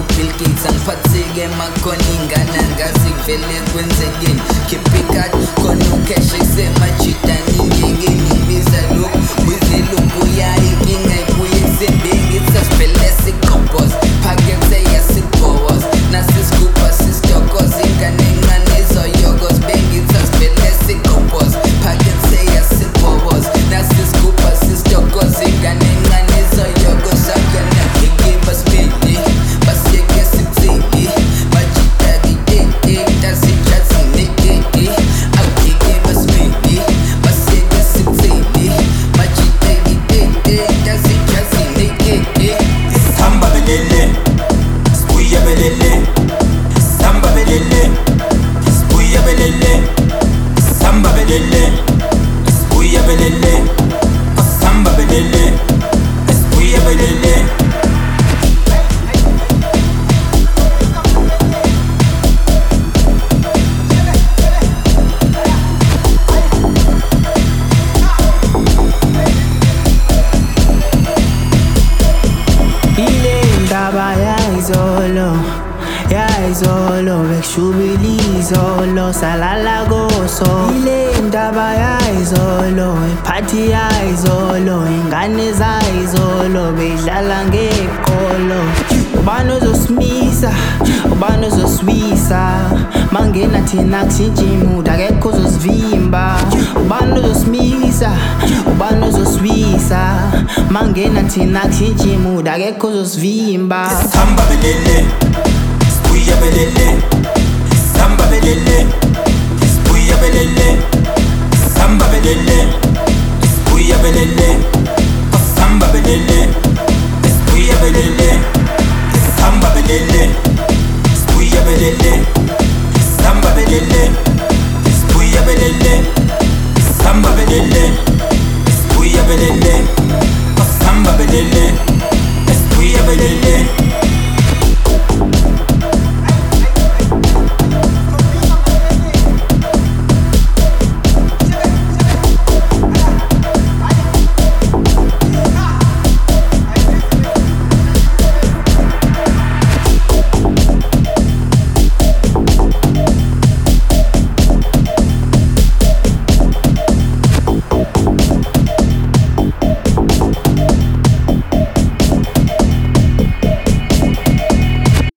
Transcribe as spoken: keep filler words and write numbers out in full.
uBill Gates angiphatheke makhona ingane angazi kuvele kwenzekeni khipha ikhadi khona ucash esemajidani ingekeni ngibiza lokhu bize lokhu yayi inkinga ibuye kusembeni itsasivele sikobhos phakethe yasibhowos nasisigupa sisitokos ingane encane izoyokos bengitsasivele sikobhos phakethe yasibhowos nasisigupa sisitokos ingane encane izoyokos akana ngigiba spidi basiyeke sikuthini majida kidede tasijatsi nekedi awugigiba spidi basiyeke sikuthini majida kidede tasijatsi nekedi Samba belele, spuya belele, samba belele, spuya belele, samba belele, spuya belele, samba belele, spuya belele. Indaba yayizolo, yayizolo bekushubile izolo salala koso. Ile ndaba yayizolo, iphathi yayizolo, ingane zayizolo bedlala ngeqolo. Ubani ozosimisa, ubani ozosiwisa, mangena thina kushintsha imood akekho ozosivimba. Ubani ozosimisa, ubani ozosiwisa, mangena thina kushintsha imood akekho ozosivimba. Samba belele, spuya belele, samba belele, spuya belele, samba belele, spuya belele.